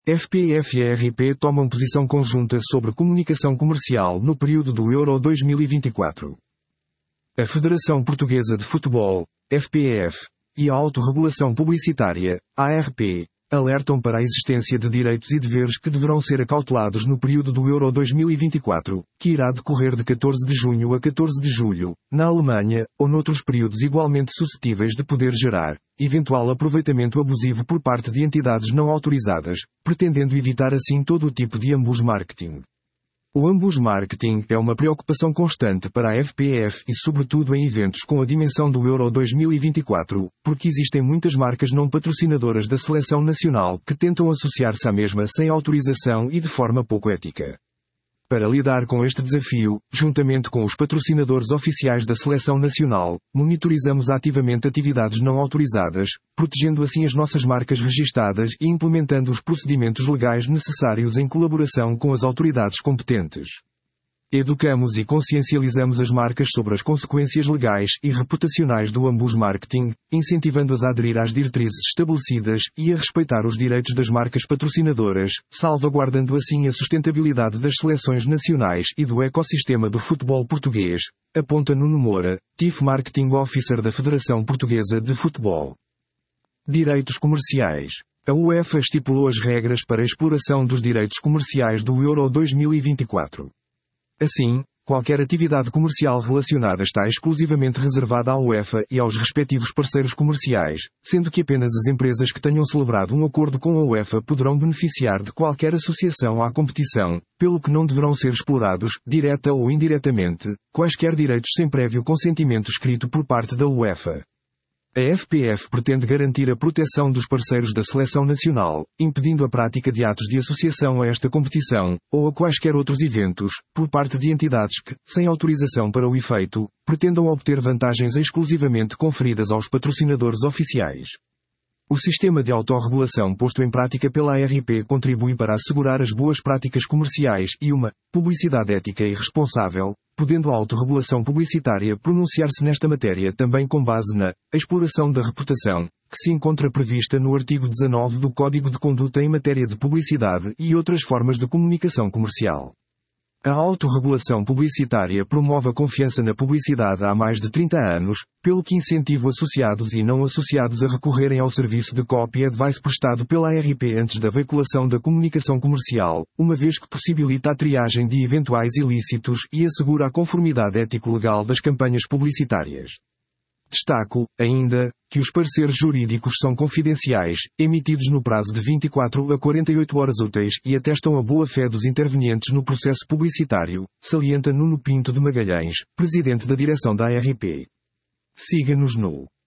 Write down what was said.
FPF e ARP tomam posição conjunta sobre comunicação comercial no período do Euro 2024. A Federação Portuguesa de Futebol, FPF, e a Autorregulação Publicitária, ARP, alertam para a existência de direitos e deveres que deverão ser acautelados no período do Euro 2024, que irá decorrer de 14 de junho a 14 de julho, na Alemanha, ou noutros períodos igualmente suscetíveis de poder gerar eventual aproveitamento abusivo por parte de entidades não autorizadas, pretendendo evitar assim todo o tipo de ambus marketing. O ambus marketing é uma preocupação constante para a FPF e sobretudo em eventos com a dimensão do Euro 2024, porque existem muitas marcas não patrocinadoras da seleção nacional que tentam associar-se à mesma sem autorização e de forma pouco ética. Para lidar com este desafio, juntamente com os patrocinadores oficiais da seleção nacional, monitorizamos ativamente atividades não autorizadas, protegendo assim as nossas marcas registadas e implementando os procedimentos legais necessários em colaboração com as autoridades competentes. Educamos e consciencializamos as marcas sobre as consequências legais e reputacionais do ambus marketing, incentivando-as a aderir às diretrizes estabelecidas e a respeitar os direitos das marcas patrocinadoras, salvaguardando assim a sustentabilidade das seleções nacionais e do ecossistema do futebol português, aponta Nuno Moura, Chief Marketing Officer da Federação Portuguesa de Futebol. Direitos comerciais. A UEFA estipulou as regras para a exploração dos direitos comerciais do Euro 2024. Assim, qualquer atividade comercial relacionada está exclusivamente reservada à UEFA e aos respectivos parceiros comerciais, sendo que apenas as empresas que tenham celebrado um acordo com a UEFA poderão beneficiar de qualquer associação à competição, pelo que não deverão ser explorados, direta ou indiretamente, quaisquer direitos sem prévio consentimento escrito por parte da UEFA. A FPF pretende garantir a proteção dos parceiros da seleção nacional, impedindo a prática de atos de associação a esta competição, ou a quaisquer outros eventos, por parte de entidades que, sem autorização para o efeito, pretendam obter vantagens exclusivamente conferidas aos patrocinadores oficiais. O sistema de autorregulação posto em prática pela ARP contribui para assegurar as boas práticas comerciais e uma publicidade ética e responsável, podendo a autorregulação publicitária pronunciar-se nesta matéria também com base na exploração da reputação, que se encontra prevista no artigo 19 do Código de Conduta em matéria de publicidade e outras formas de comunicação comercial. A autorregulação publicitária promove a confiança na publicidade há mais de 30 anos, pelo que incentiva associados e não associados a recorrerem ao serviço de copy advice prestado pela ARP antes da veiculação da comunicação comercial, uma vez que possibilita a triagem de eventuais ilícitos e assegura a conformidade ético-legal das campanhas publicitárias. Destaco, ainda, que os pareceres jurídicos são confidenciais, emitidos no prazo de 24 a 48 horas úteis e atestam a boa-fé dos intervenientes no processo publicitário, salienta Nuno Pinto de Magalhães, presidente da direção da ARP. Siga-nos no